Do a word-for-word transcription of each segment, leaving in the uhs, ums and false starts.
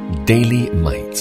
Daily Might.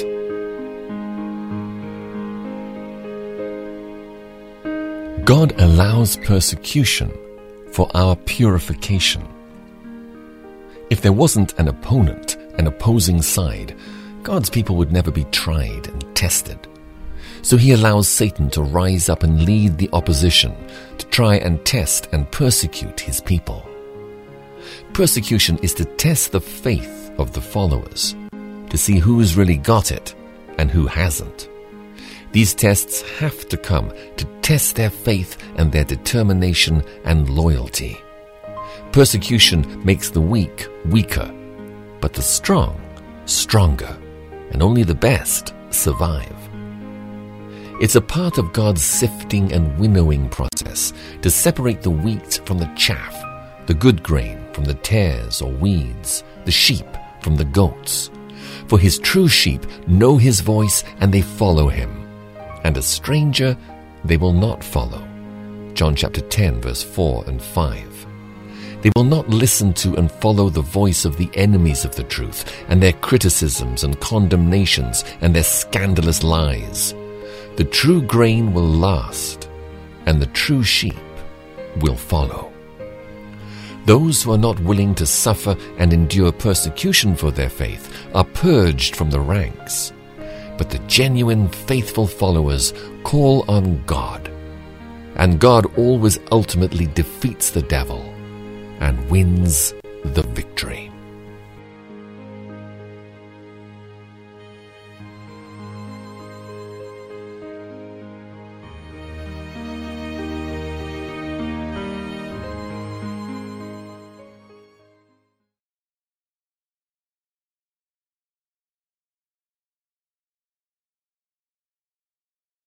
God allows persecution for our purification. If there wasn't an opponent, an opposing side, God's people would never be tried and tested. So he allows Satan to rise up and lead the opposition, to try and test and persecute his people. Persecution is to test the faith of the followers, to see who's really got it and who hasn't. These tests have to come to test their faith and their determination and loyalty. Persecution makes the weak weaker, but the strong stronger, and only the best survive. It's a part of God's sifting and winnowing process to separate the wheat from the chaff, the good grain from the tares or weeds, the sheep from the goats. For his true sheep know his voice and they follow him, and a stranger they will not follow. John chapter ten, verse four and five. They will not listen to and follow the voice of the enemies of the truth and their criticisms and condemnations and their scandalous lies. The true grain will last, and the true sheep will follow. Those who are not willing to suffer and endure persecution for their faith are purged from the ranks. But the genuine, faithful followers call on God, and God always ultimately defeats the devil and wins the victory.